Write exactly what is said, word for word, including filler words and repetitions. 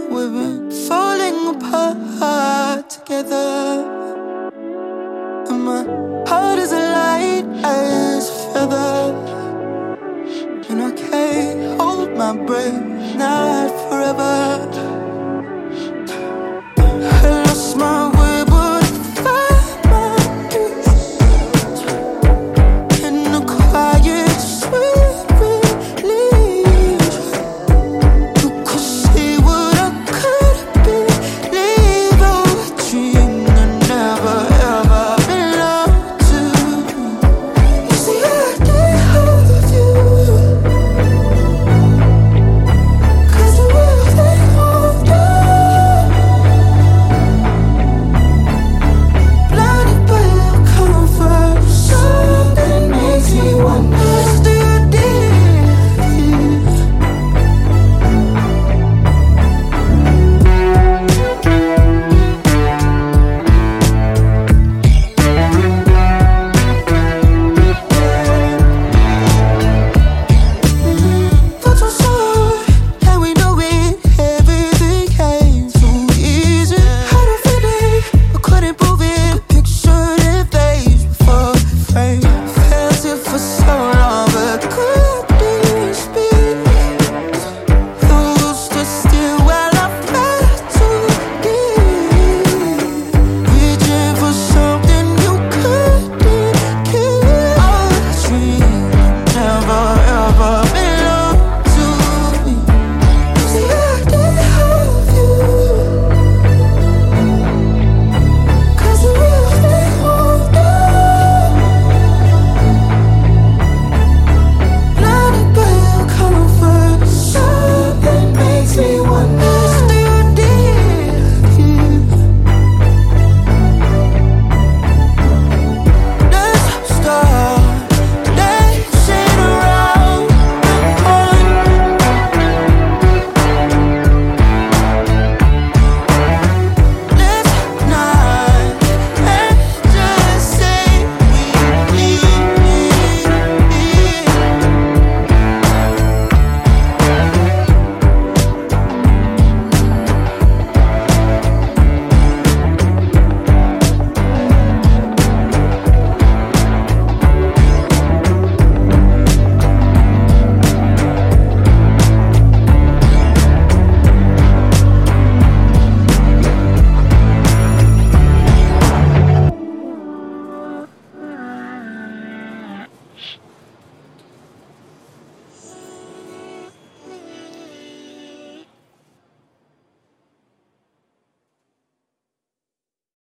We've been falling apart together, and my heart is light as a feather, and I can't hold my breath, not forever. I lost my way, but I find my peace in the quiet, sweet relief. You could see what I could be, leave a dream that never ever belonged to me. You see, I can't hold you, 'cause the world ain't hold you. Blinded by your comfort, something makes me wonder, is there a deal? Thoughts were soaring, and we know it. Everything came too easy. Had a feeling, but couldn't prove it. Pictured in face before the frame. Felt it for so long, but couldn't speak. You stood still while I felt too deep. Reaching for something you couldn't keep. All the dreams never ever belonged to me. See, I can't hold you, 'cause the world ain't hold you. Blinded by your comfort, something makes me wonder.